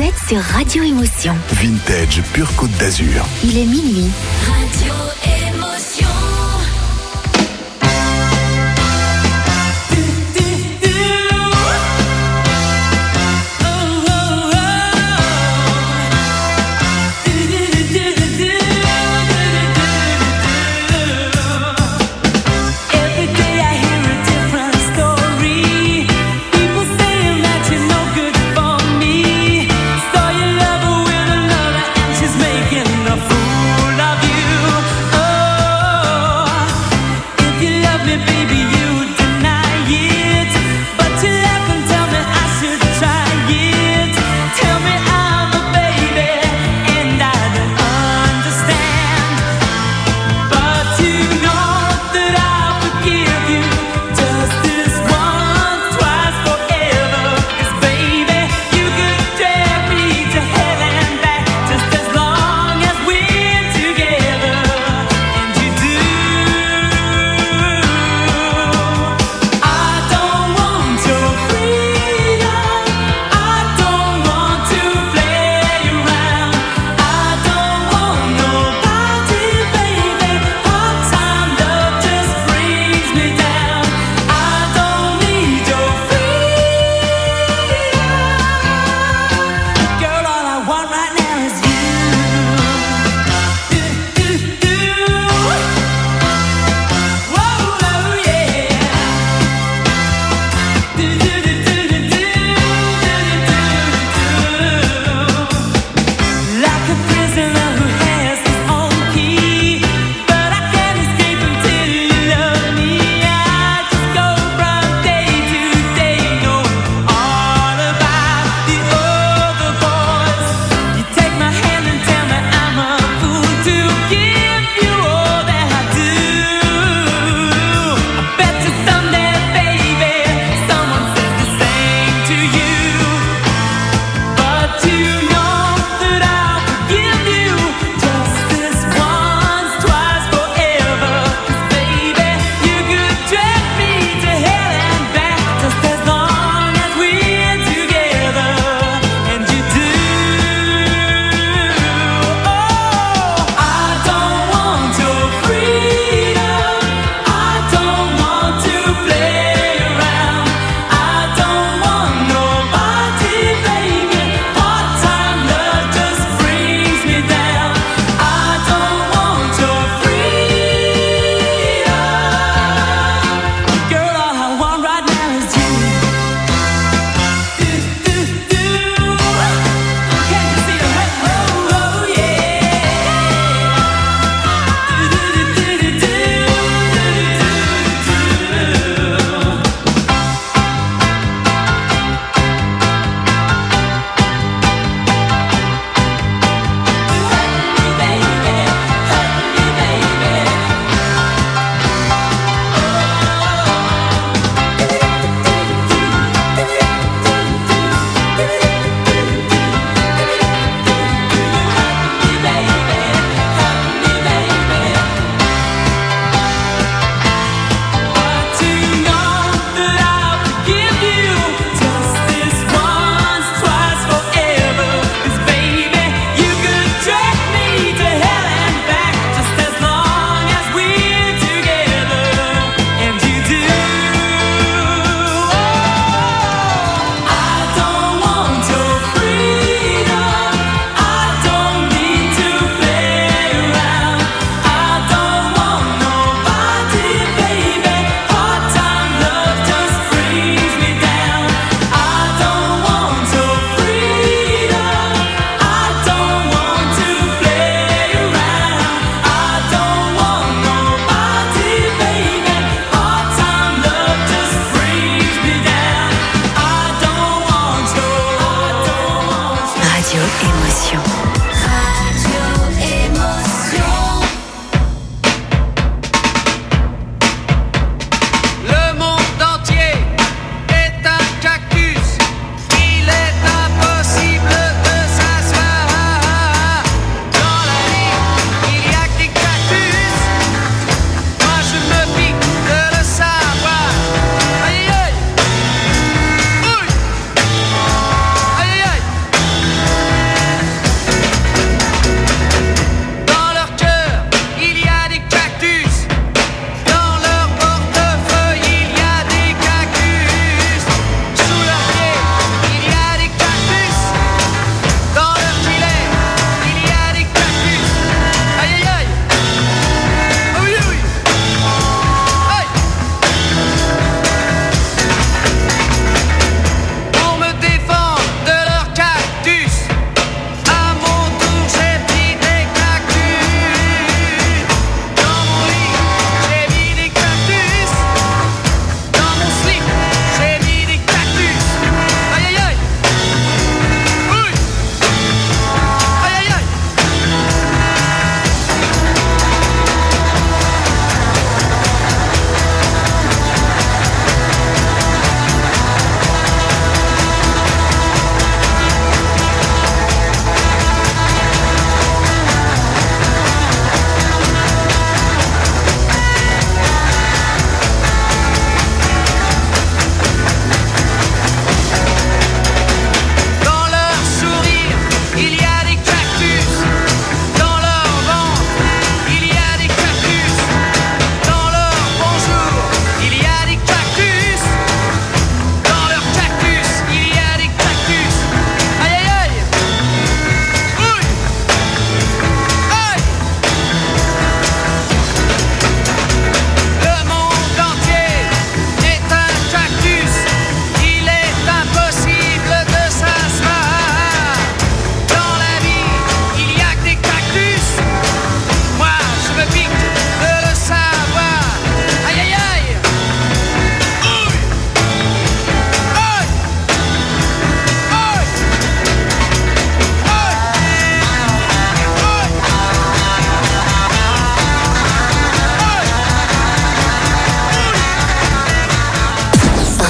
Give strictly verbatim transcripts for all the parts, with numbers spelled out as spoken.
êtes sur Radio Émotion. Vintage pure Côte d'Azur. Il est minuit. Radio Émotion. Making a fool of you. Oh,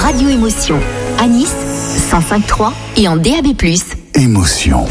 Radio Émotion. À Nice, cent cinq virgule trois et en D A B plus. Émotion.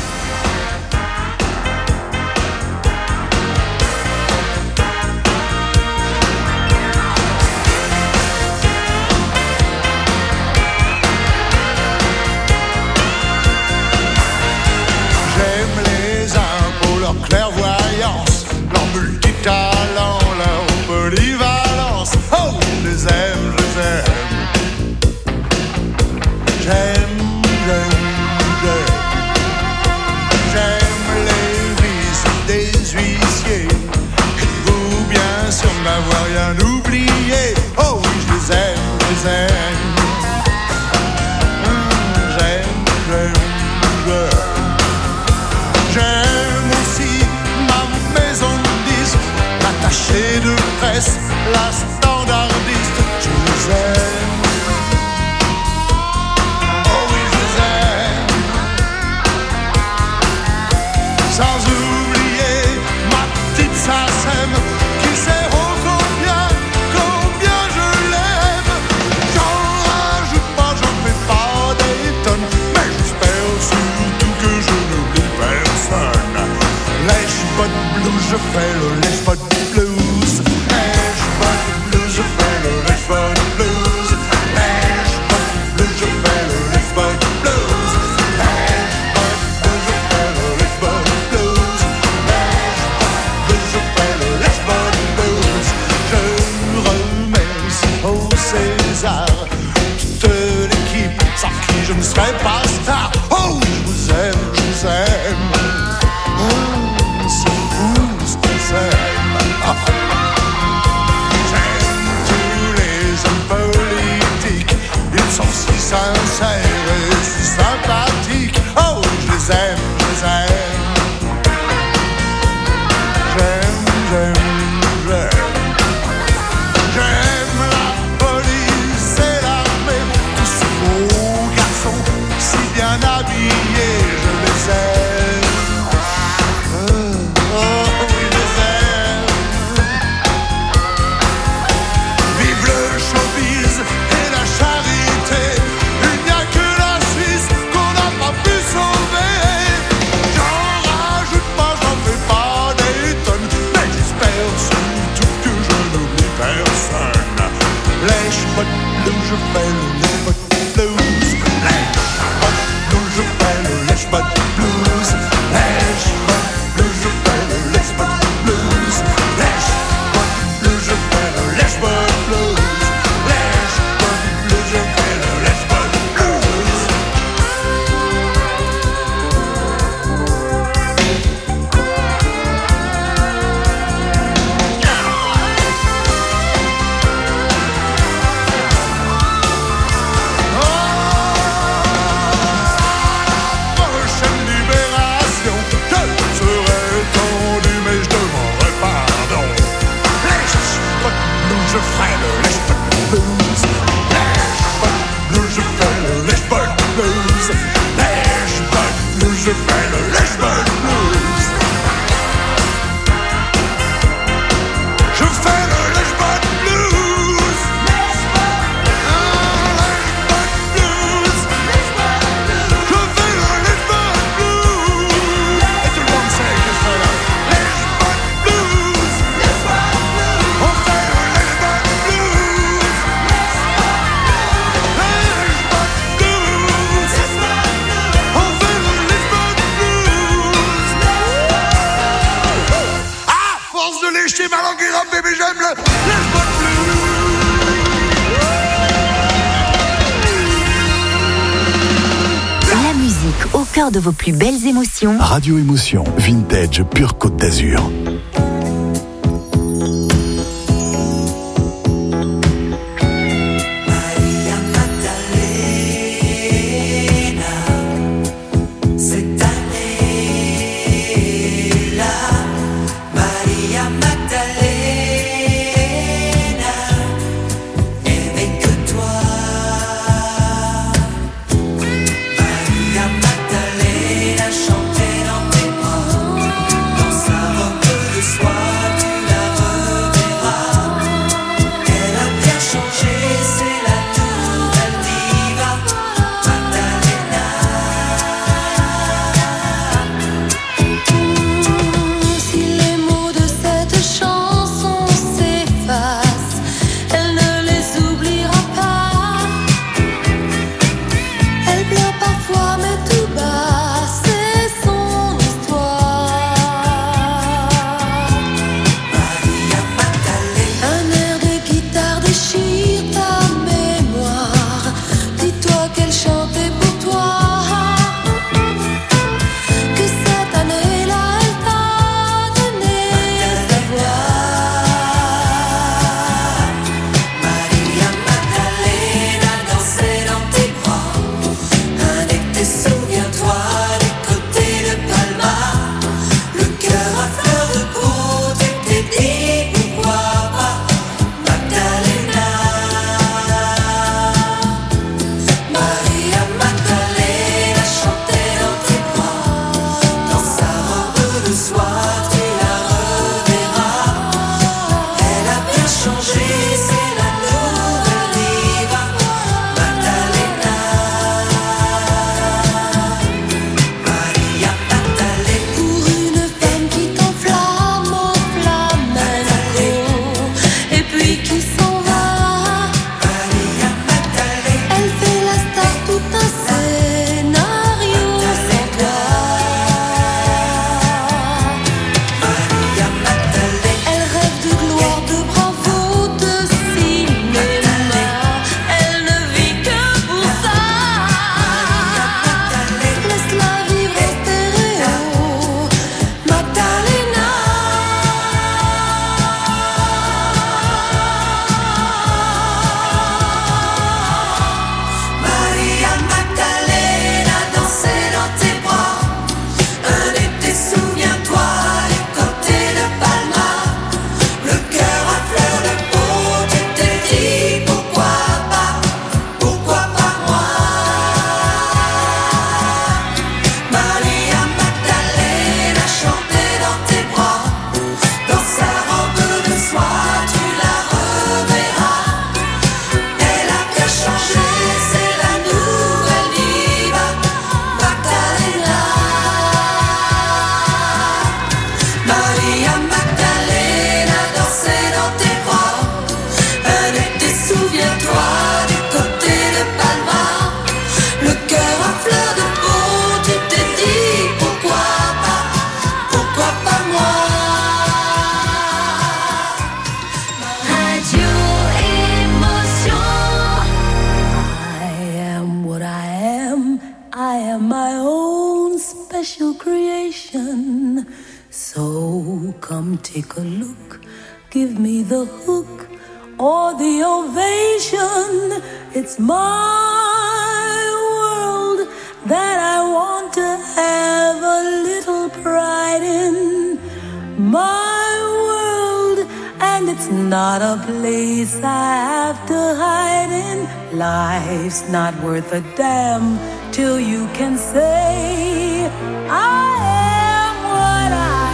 Clairvoyance, leur multitalent, leur polyvalence. Oh, je les aime, je les aime. J'aime, j'aime, j'aime. J'aime les vices des huissiers. Êtes-vous bien sûr de n'avoir rien oublié? Oh oui, je les aime, je les aime. Hum, j'aime, j'aime, j'aime. J'aime aussi ma maison de disques, l'attaché de presse, la standardiste. Je les aime. Oh oui, je les aime. Sans oublier ma petite Sassem qui sait oh combien, combien je l'aime. J'en rajoute pas, j'en fais pas des tonnes, mais j'espère surtout que je n'oublie personne. Lèche-bot blues, je fais le lèche-bot blues. Lèche-bot blues, je fais le lèche-bot blues. Lèche-bot blues, je fais le lèche-bot blues. Lèche-bot blues, je fais le lèche-bot blues. Lèche-bot blues, je fais le lèche-bot blues. Je remercie au César toute l'équipe sans qui je ne serais pas star. Oh, je vous aime, je vous aime. C'est fou ce qu'on s'aime. Ah. J'aime tous les hommes politiques. Ils sont si sincères et si sympathiques. Oh, je les aime, je les aime. J'aime, j'aime, j'aime. J'aime la police et l'armée. Tous ces beaux garçons si bien habillés. Je les aime. Oh, oui, je les aime. Vive le showbiz et la charité. Il n'y a que la Suisse qu'on n'a pas pu sauver. J'en rajoute pas, j'en fais pas des tonnes, mais j'espère surtout que je n'oublie personne. Lèche-bot blues, je fais le lèche-bot blues. Lèche-bot blues, je fais le lèche-bot blues. Lèche-bot blues, je fais le lèche-bot blues. Lèche-bot blues, je fais le lèche-bot blues. Lèche-bot blues, je fais le lèche-bot blues. Prochaine libération, je serai tendu, mais je demanderai pardon. Lèche-bot blues, je ferai le lèche-bot blues. Lèche-bot blues, je fais le lèche-bot blues. Lèche-bot blues, je fais le lèche-bot blues. Je fais le lèche-bot blues. Ah, lèche-bot blues. Je fais le lèche-bot blues. Et tout le monde sait que je fais le lèche-bot blues. On fait le lèche-bot blues. Lèche-bot blues. On fait le lèche-bot blues. À force de lécher ma langue et rap, bébé, j'aime le lèche-bot blues. La musique au cœur de vos plus belles émotions. Radio Émotion, vintage pure Côte d'Azur. Cette année-là, Maria Magdalena, aimait que toi. Maria Magdalena chantait dans tes bras, dans sa robe de am my own special creation. So come take a look, give me the hook or the ovation. It's my world that I want to have a little pride in. My world, and it's not a place I have to hide in. Life's not worth a damn till you can say I am what I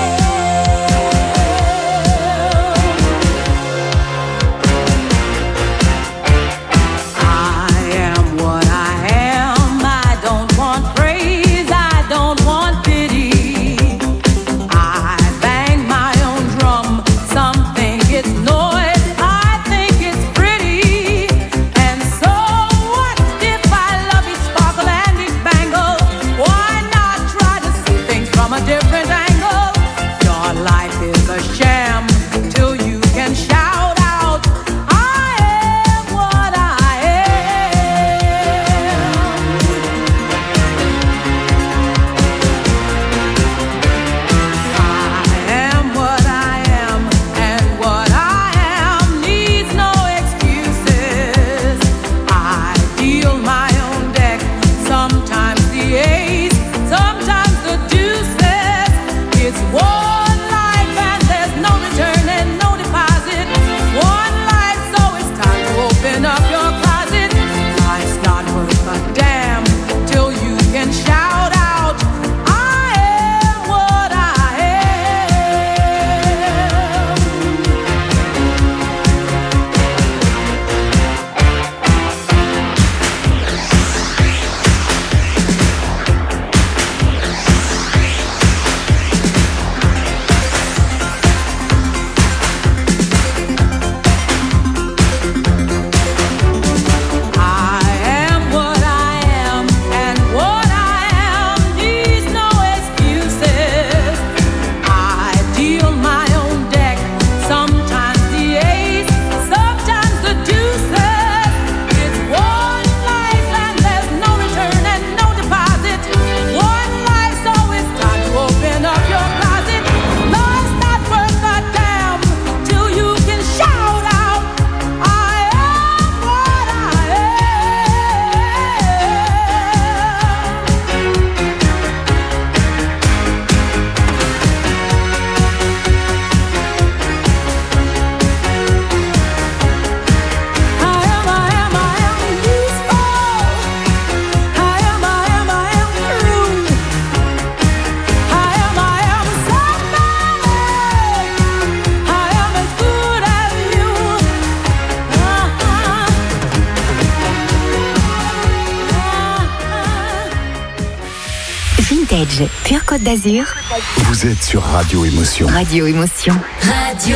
Vintage, Pure Côte d'Azur. Vous êtes sur Radio Émotion. Radio Émotion. Radio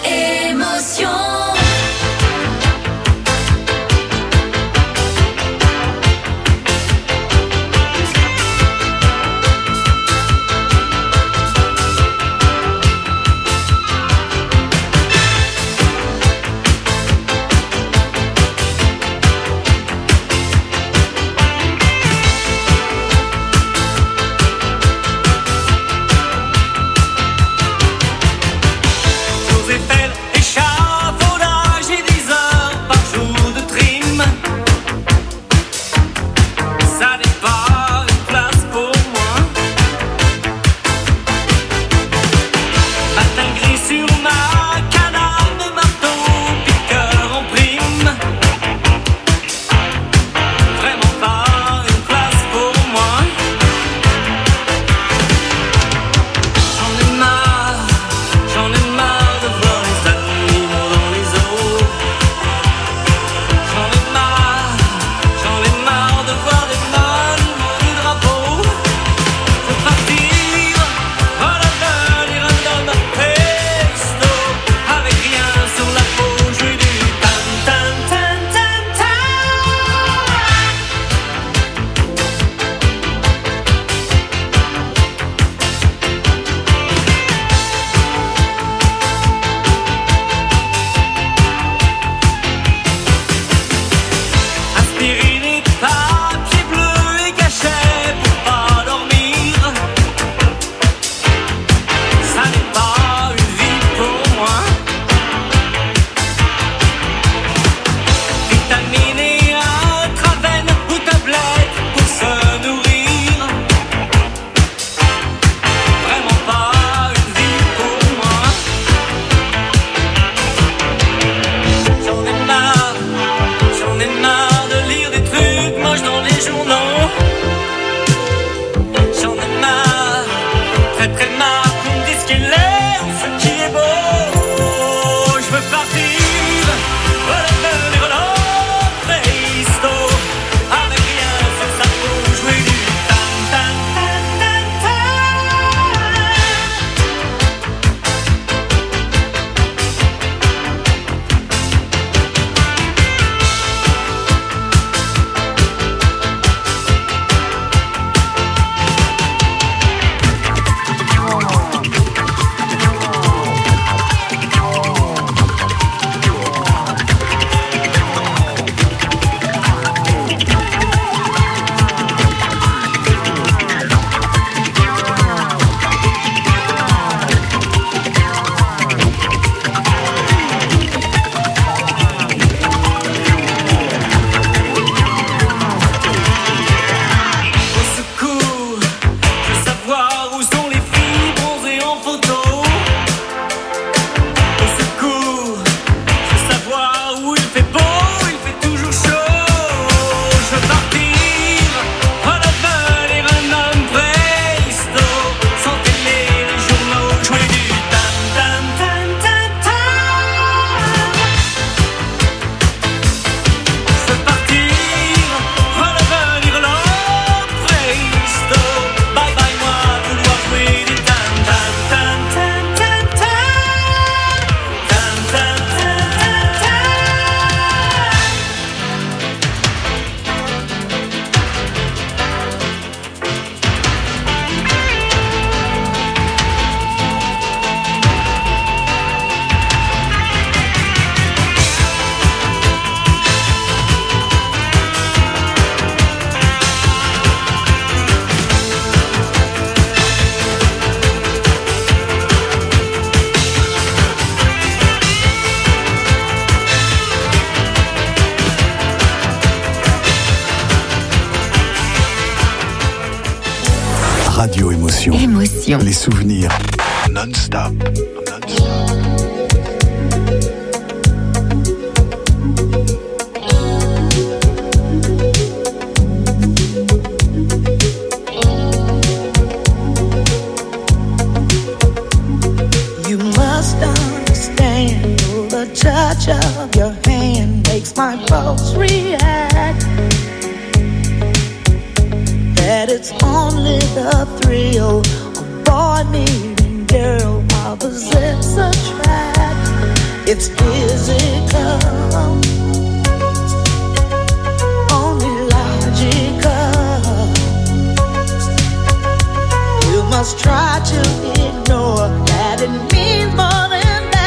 Émotion. Tours Eiffel, Radio Émotion. Émotion. Les souvenirs non-stop. Non-stop. Touch of your hand makes my pulse react. That it's only the thrill of boy meeting girl opposites attract. It's physical, only logical. You must try to ignore that it means more than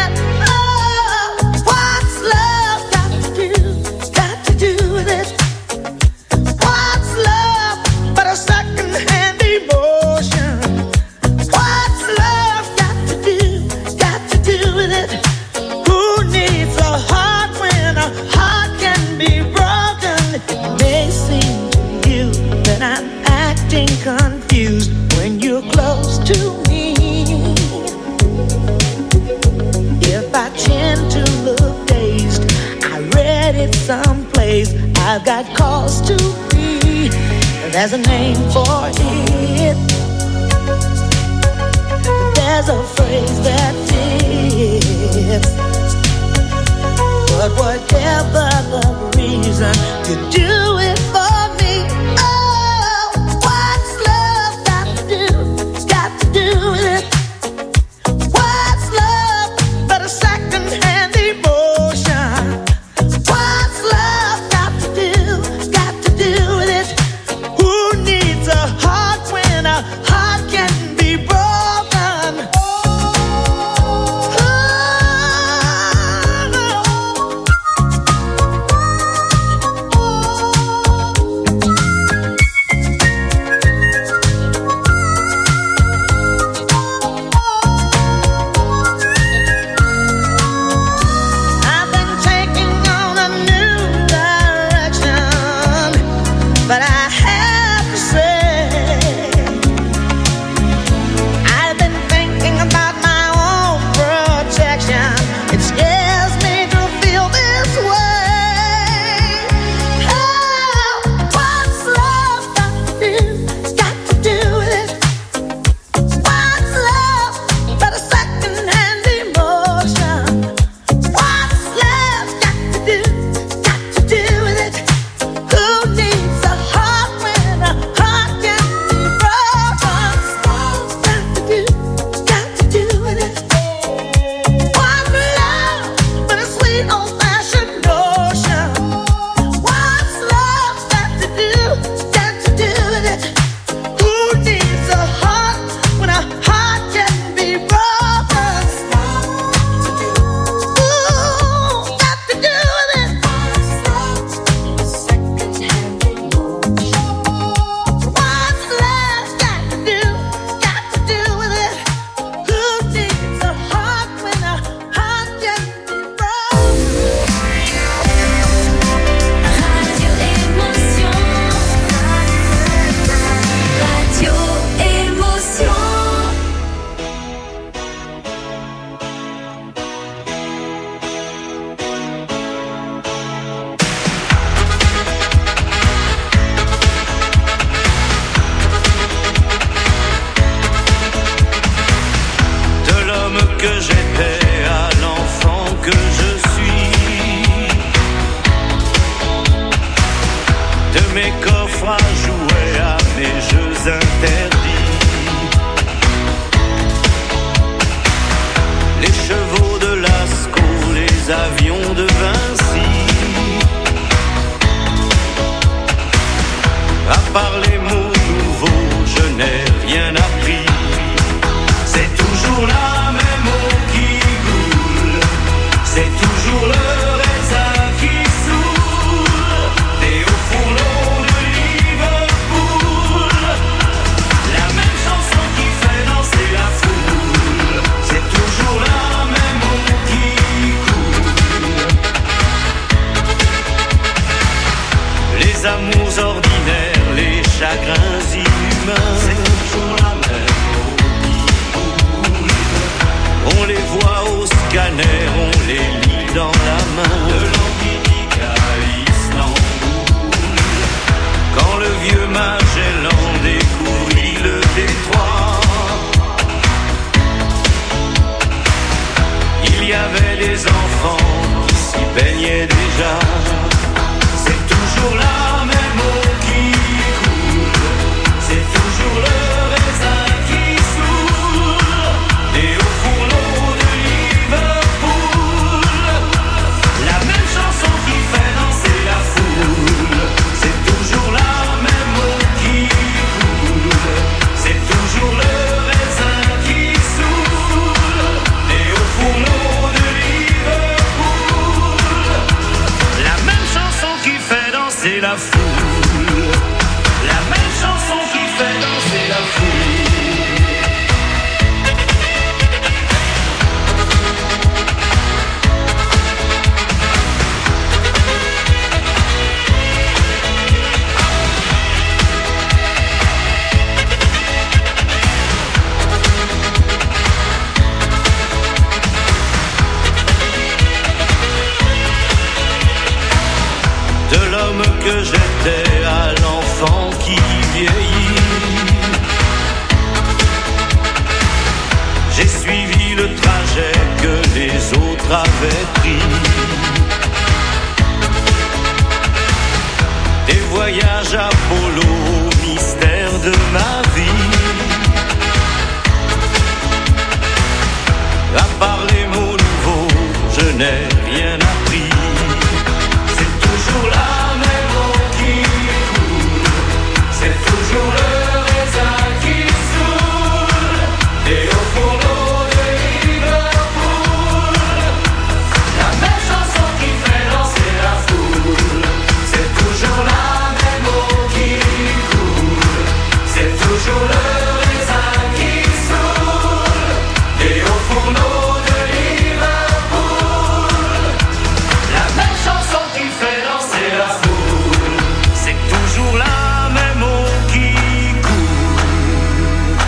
confused when you're close to me. If I tend to look dazed, I read it someplace. I've got cause to be. There's a name for it. There's a phrase that fits. But whatever the reason, you do it for me. que j'étais à l'enfant que je suis. De mes coffres à jouets à mes jeux interdits. Les chevaux de Lascaux, les avions de Vinci. À part les mots nouveaux, je n'ai rien appris. C'est toujours la même eau qui coule, c'est toujours le raisin qui saoule, des hauts fourneaux de Liverpool. La même chanson qui fait danser la foule, c'est toujours la même eau qui coule. Les amours ordinaires, les chagrins inhumains, c'est toujours la baignait déjà. C'est toujours la même eau qui coule, c'est toujours le raisin qui saoule, et au fourneau de Liverpool, la même chanson qui fait danser la foule. C'est toujours la même eau qui coule, c'est toujours le raisin qui saoule, et au fourneau de Liverpool, la même chanson qui fait danser la foule, la même chanson qui fait danser la foule. De l'homme que j'étais à l'enfant qui vieillit, j'ai suivi le trajet que les autres avaient pris. Des voyages à Polo, mystère de ma vie. À part les mots nouveaux, je n'ai rien appris. C'est toujours la même eau qui coule, c'est toujours le raisin qui saoule, et au fourneau de Liverpool, la même chanson qui fait danser la foule. C'est toujours la même eau qui coule, c'est toujours le raisin qui saoule, et au fourneau de Liverpool, la même chanson qui fait danser la foule. C'est toujours la même eau qui coule.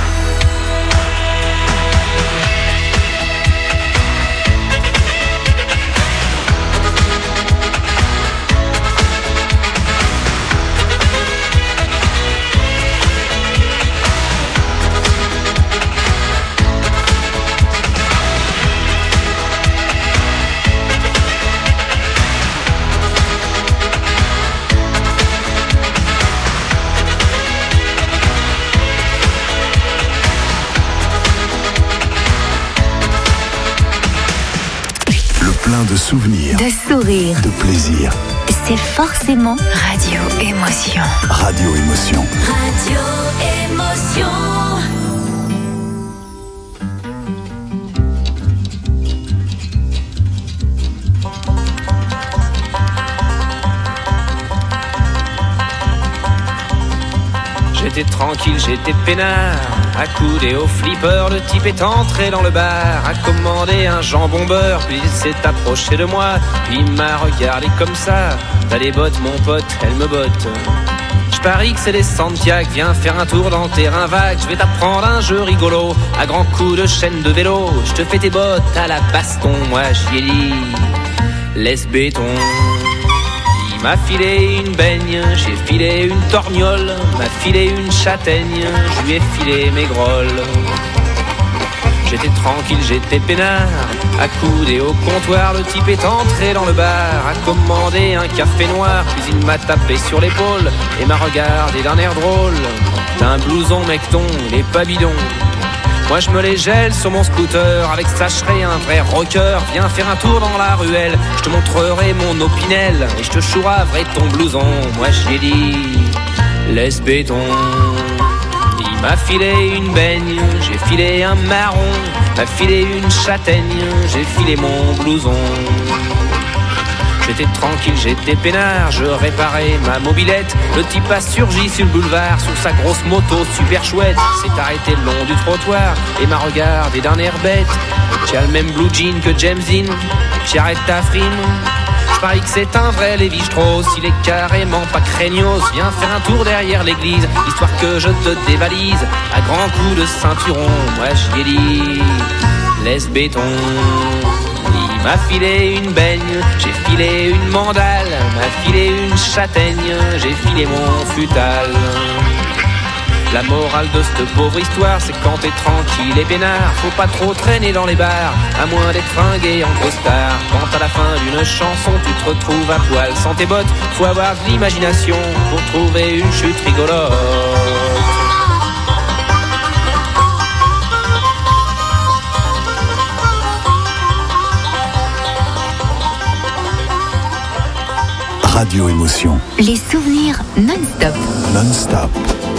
Le plein de souvenirs, De sourires. de plaisir. C'est forcément Radio Émotion. Radio Émotion. Radio Émotion. J'étais tranquille, j'étais peinard, accoudé au flipper, le type est entré dans le bar, a commandé un jambon beurre, puis il s'est approché de moi, puis il m'a regardé comme ça. T'as des bottes mon pote, elles me bottent. Je parie que c'est des Santiago, viens faire un tour dans le terrain vague, je vais t'apprendre un jeu rigolo, à grands coups de chaîne de vélo, je te fais tes bottes à la baston, moi j'y ai dit, laisse béton. Il m'a filé une baigne, j'ai filé une torgnole, m'a filé une châtaigne, je lui ai filé mes grolles. J'étais tranquille, j'étais peinard, accoudé au comptoir, le type est entré dans le bar, a commandé un café noir, puis il m'a tapé sur l'épaule et m'a regardé d'un air drôle. T'as un blouson mecton, il est pas bidon. Moi je me les gèle sur mon scooter, avec ça je serai un vrai rocker. Viens faire un tour dans la ruelle, je te montrerai mon opinel, et je te chouraverai ton blouson. Moi j'y ai dit, laisse béton. Il m'a filé une baigne, j'ai filé un marron, m'a filé une châtaigne, j'ai filé mon blouson. J'étais tranquille, j'étais peinard, je réparais ma mobilette. Le type a surgi sur le boulevard, sur sa grosse moto super chouette. S'est arrêté le long du trottoir et m'a regardé d'un air bête. Tu as le même blue jean que James Dean, puis arrête ta frime. Je parie que c'est un vrai Lévi-Strauss, il est carrément pas craignos. Viens faire un tour derrière l'église, histoire que je te dévalise. À grands coups de ceinturon, moi j'y ai dit, laisse béton. Il m'a filé une baigne, j'ai filé une mandale, m'a filé une châtaigne, j'ai filé mon futal. La morale de cette pauvre histoire, c'est quand t'es tranquille et peinard, faut pas trop traîner dans les bars, à moins d'être fringué en costard. Quand à la fin d'une chanson, tu te retrouves à poil sans tes bottes, faut avoir de l'imagination pour trouver une chute rigolote. Radio Émotion. Les souvenirs non-stop. Non-stop.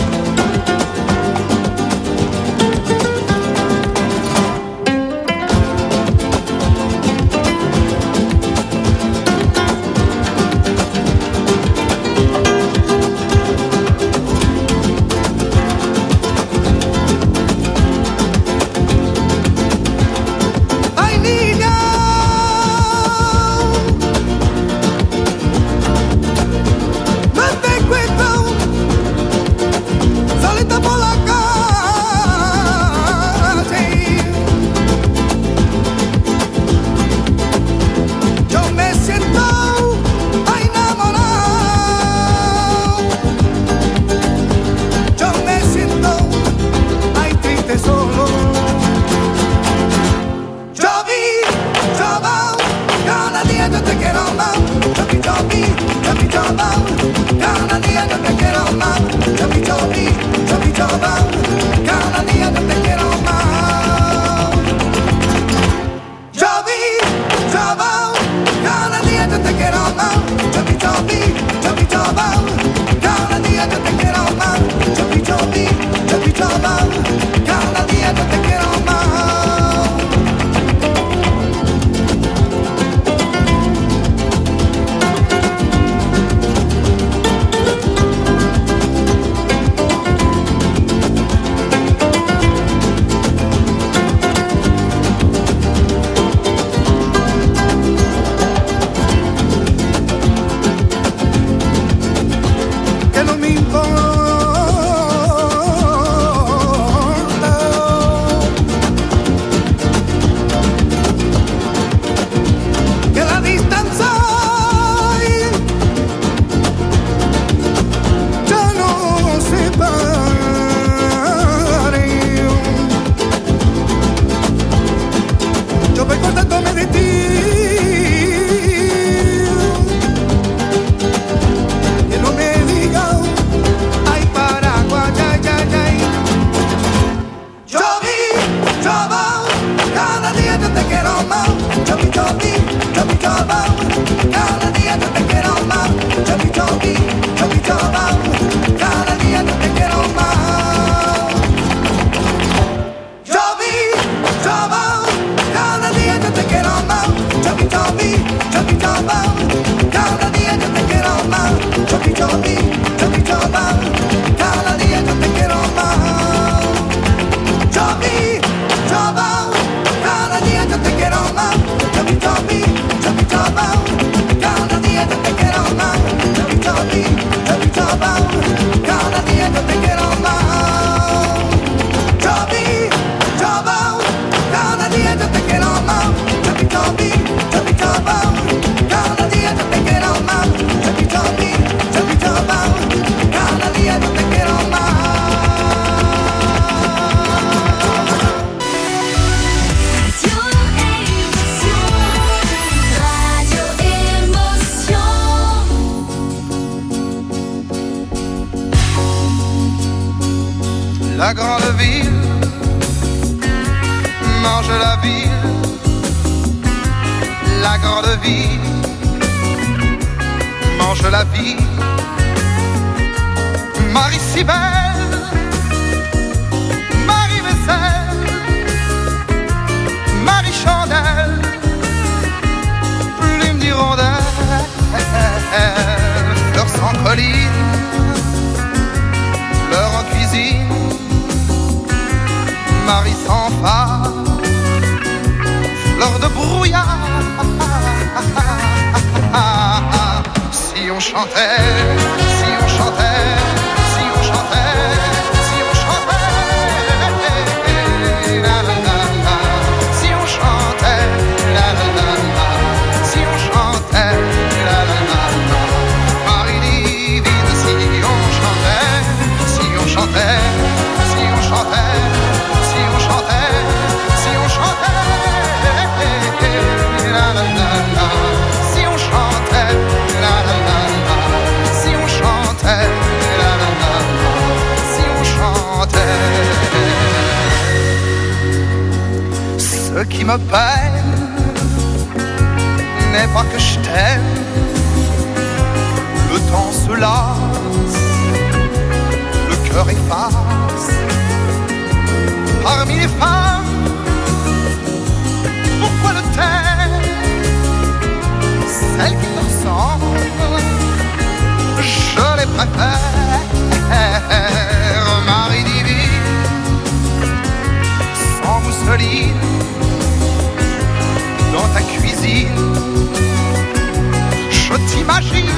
La grande ville mange la ville, la grande ville mange la vie. Marie si belle, Marie vaisselle, Marie chandelle, plume d'hirondelle, fleurs sans colline, fleurs en cuisine, Marie sans phare, fleurs de brouillard. Si on chantait, si on chantait, si on chantait, si on chantait, la la la la, si on chantait, la la la la, si on chantait, la la la la, Marie divine, si on chantait, si on chantait. qui me peine n'est pas que je t'aime. Le temps se lasse, le cœur efface. Parmi les femmes, pourquoi le taire? Celles qui te ressemblent, je les préfère. Marie divine, sans mousseline, dans ta cuisine, je t'imagine.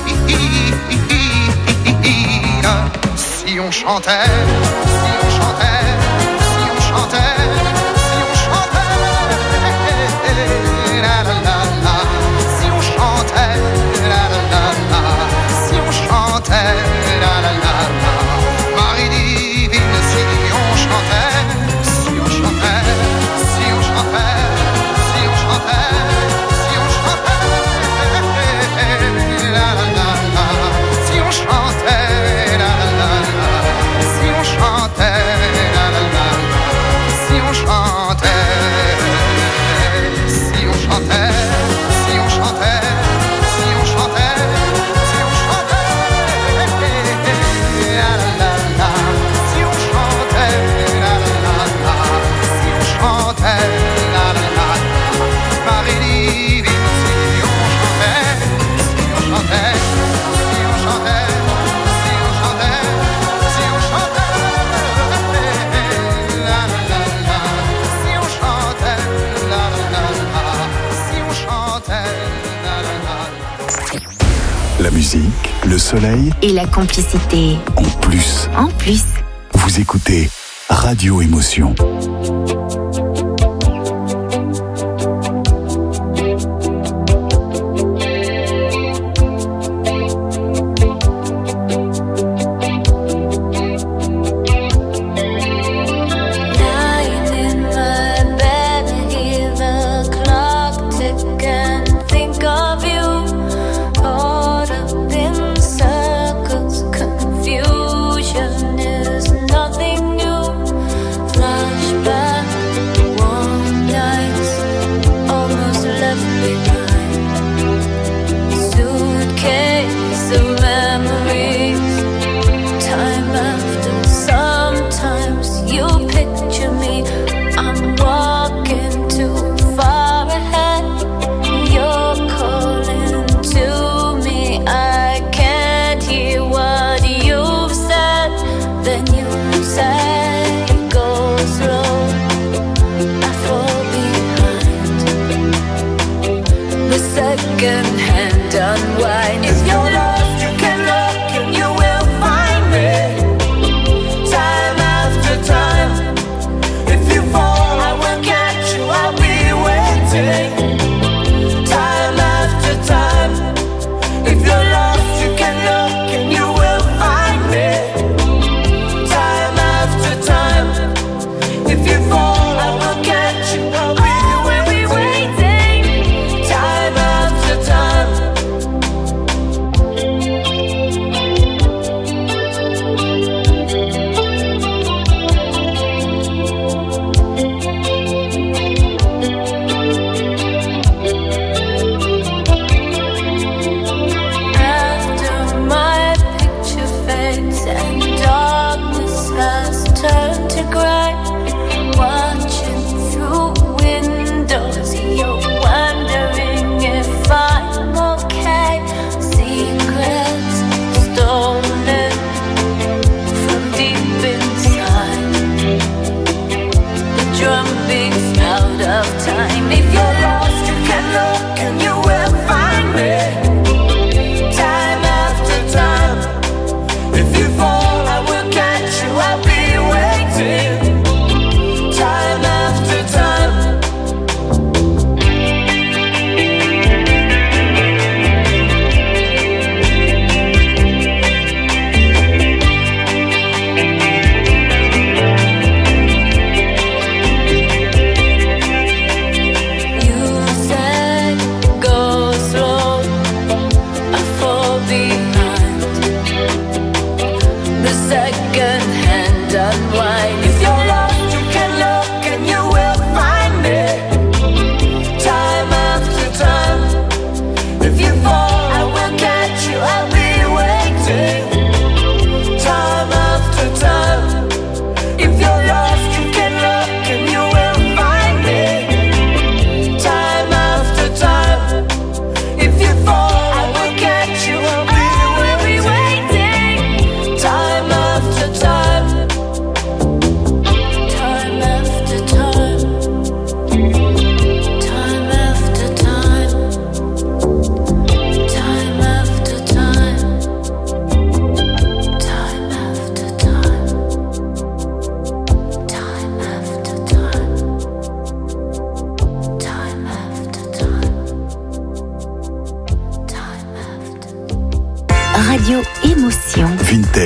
Si on chantait, si on chantait, si on chantait, si on chantait, la la la la, si on chantait, la la la la, si on chantait, la la la la, Marie divine, si on chantait, si on chantait, si on chantait, si on chantait, si on chantait, la la la la, si on chantait. La musique, le soleil et la complicité. En plus. En plus. Vous écoutez Radio Émotion.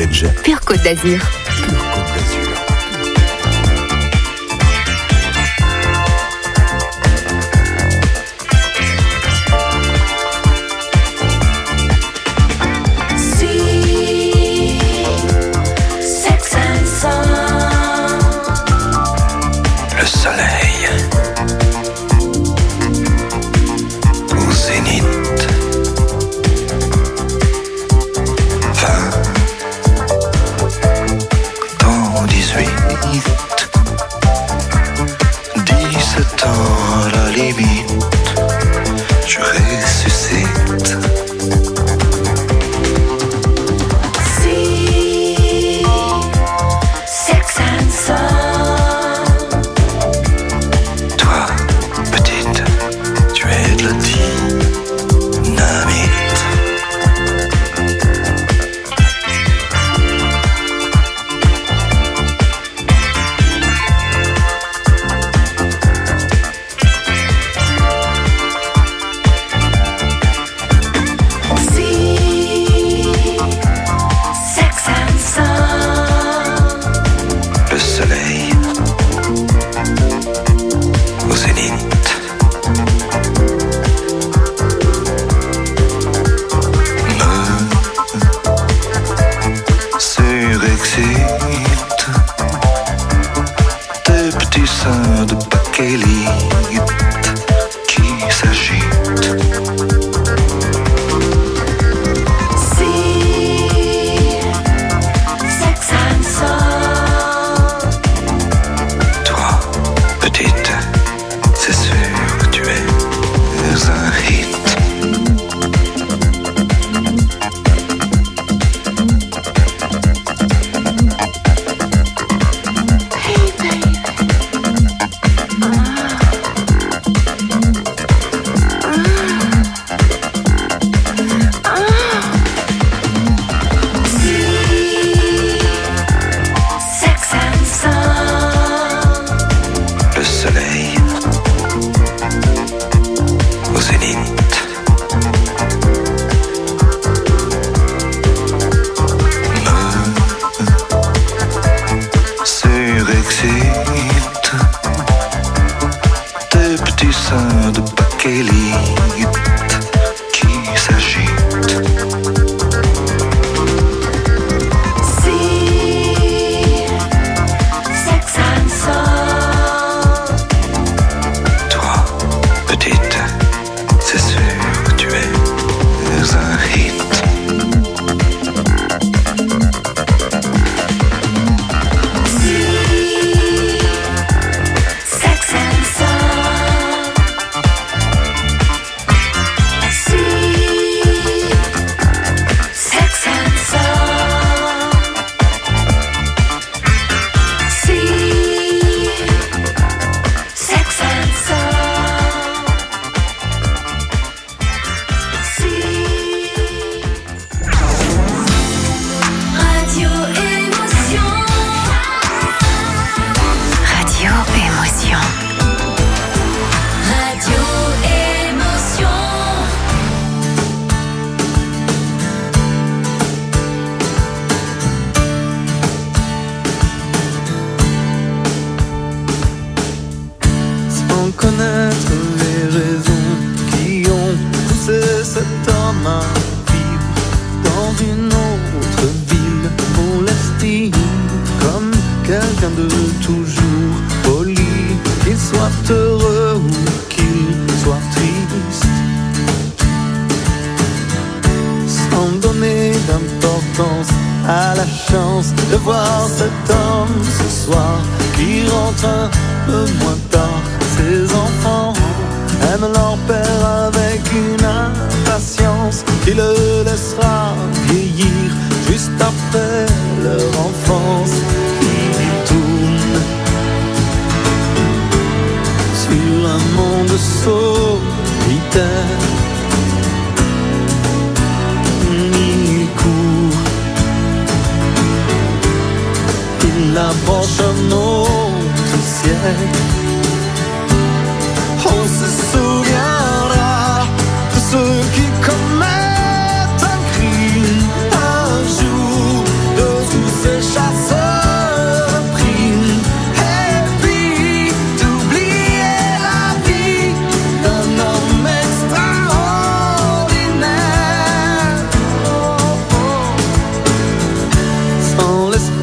Edge. Pure Côte d'Azur. Pure Côte d'Azur. Le soleil au zénith, vingt dans dix-huit, dix-sept ans à la limite, je ressuscite. Ceux qui commettent un crime un jour de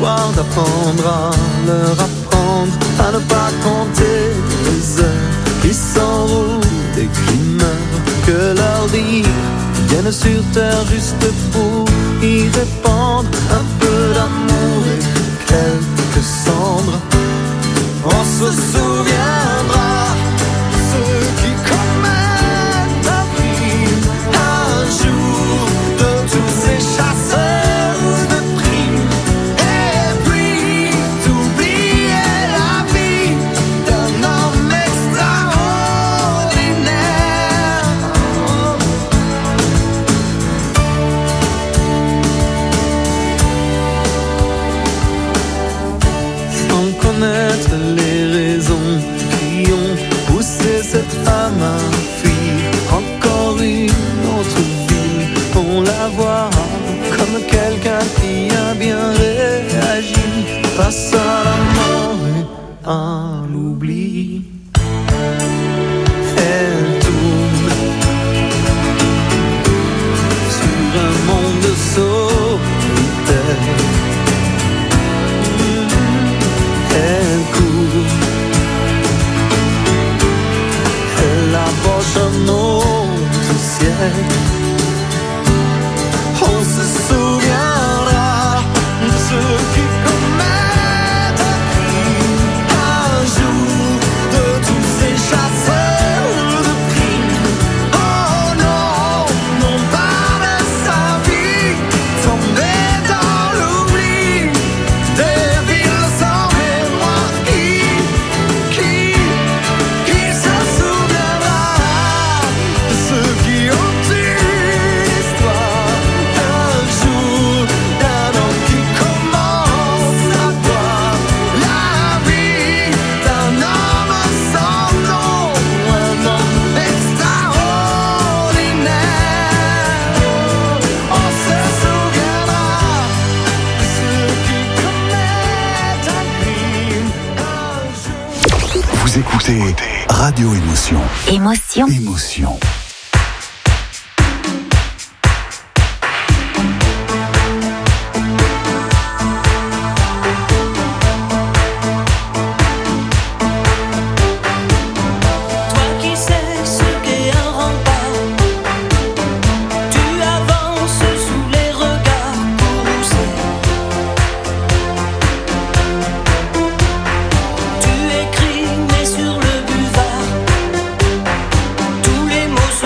l'espoir d'apprendre à leur apprendre à ne pas compter les heures qui s'enroulent et qui meurent, que leur dire viennent sur terre juste pour y répandre un peu d'amour et quelques cendres. On se souviendra ceux qui commettent un crime un jour, de tous ces chasseurs de primes, et puis d'oublier la vie d'un homme extraordinaire. Sans connaître les raisons qui ont poussé cette femme à fuir encore une autre vie. On la voit comme quelqu'un qui a bien réagi face à la mort et à l'oubli. Elle tourne sur un monde solitaire. Elle court, elle approche un autre ciel. On se souviendra de ceux qui commettent un crime un jour, de tous ces chasseurs de primes. Oh non, non pas de sa vie, tombée dans l'oubli, des villes sans mémoire. Qui, qui, qui se souviendra de ceux qui ont tué l'histoire un jour, d'un homme qui commence à boire la vie d'un homme sans nom, un homme extraordinaire. On se souviendra de ceux qui commettent un crime un jour. Vous écoutez Radio Émotion. Émotion. Émotion. Toi qui sais ce qu'est un rempart, tu avances sous les regards poussés. Tu écris mais sur le buvard, tous les mots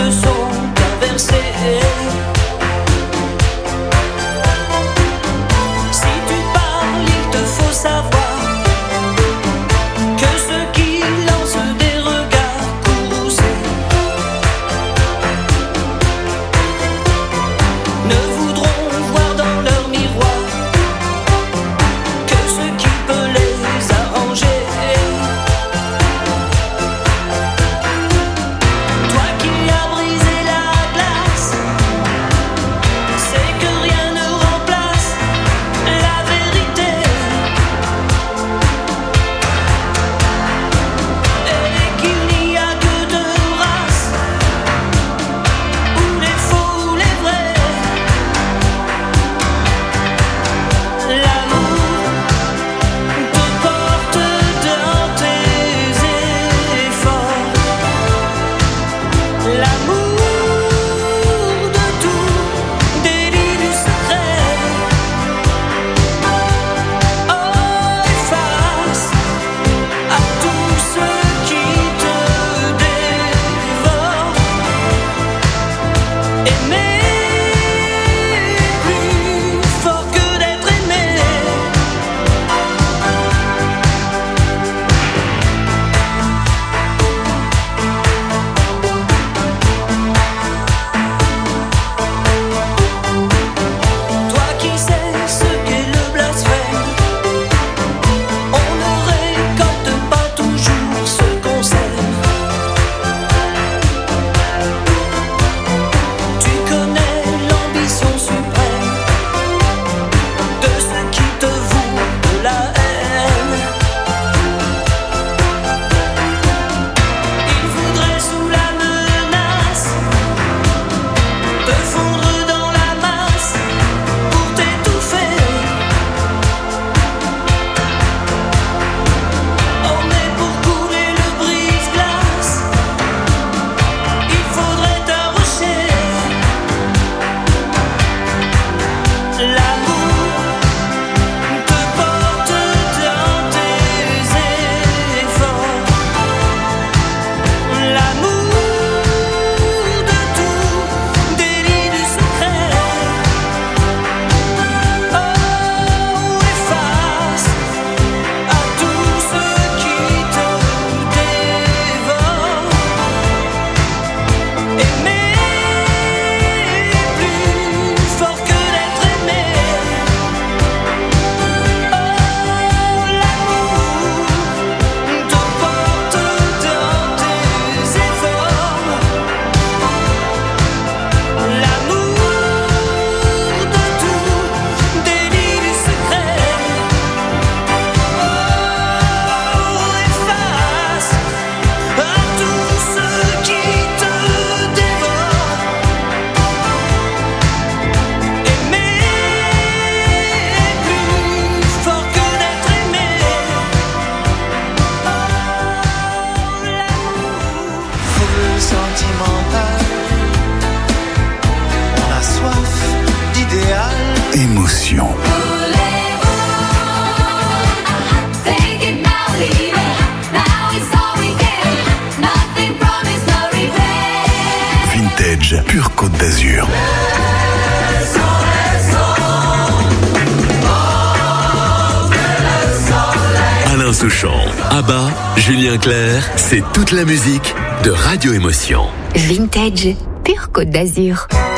Alain Souchon. Abba, Julien Clerc, c'est toute la musique de Radio Émotion. Vintage, pure Côte d'Azur.